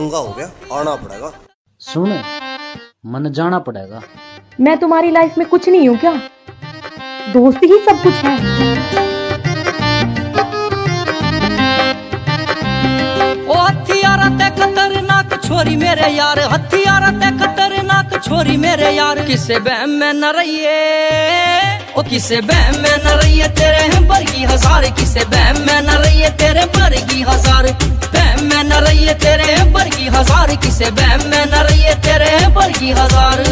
पंगा हो गया, आना पड़ेगा। सुन, मन जाना पड़ेगा। मैं तुम्हारी लाइफ में कुछ नहीं हूँ क्या? दोस्ती ही सब कुछ है। ओ हथियारा ते खतरनाक छोरी मेरे यार, हथियारा ते खतरनाक छोरी मेरे यार। किसे बहम में न रहिए, ओ किसे बहम में न रहिए तेरे बरगी हजार, किसे बहम में न रहिए तेरे बरगी हजार, बहम में न रहिए तेरे बरगी हजार, किसे बहम में न रहिए तेरे बरगी हजार।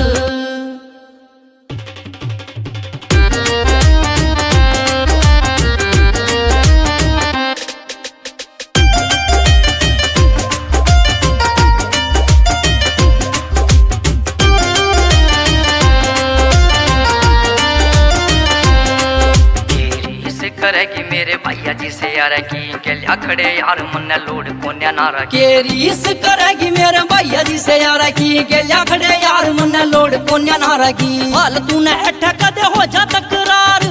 करेगी मेरे भैया जी से यार की गलिया खड़े यार मन लोड कोन्या नारा के रीस करेगी मेरे भैया जी से यार की गलिया खड़े यार मन लोड कोन्या नारा की। हाल तूने अठा कदे हो जा तकरार,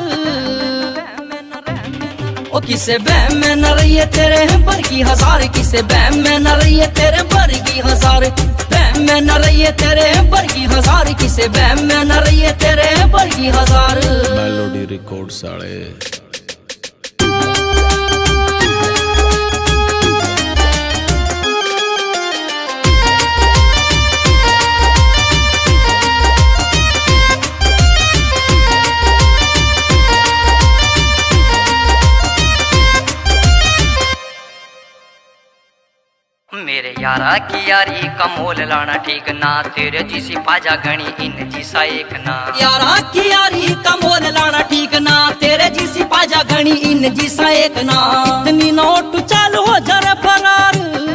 ओ किसे बहम में न रहिए तेरे बरगी हजार, किसे बहम में न रहिए तेरे बरगी हजार, बहम में न रहिए तेरे बरगी हजार, किसे बहम में न रहिए तेरे बरगी हजार। मेलोडी रिकॉर्ड साले। मेरे यारा की यारी का मोल लाना ठीक ना, तेरे जिसी पाजा गणी इन जिसा एक ना। यारा की यारी का मोल लाना ठीक ना, तेरे जिसी पाजा गणी इन जिसा एक ना। इतनी नोट चालू हो जरा फरार,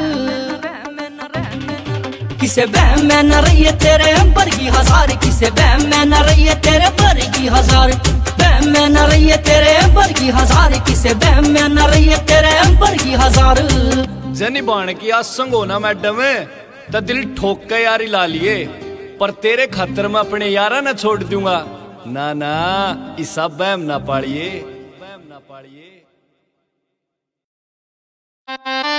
किसे बहम में न रहिए तेरे बरगी हजार, किसे बहम में न रहिए तेरे बरगी हजार, बहम में न रहिए तेरे बरगी हजार, किसे बहम में न रहिए तेरे बरगी हजार। जनी बाण की आज संगोना मैडम तो दिल ठोक के यारी ला लिए, पर तेरे खातर मैं अपने यारा न छोड़ दूंगा। ना ना इसा बहम ना पाड़िए, बहम ना पाड़िए।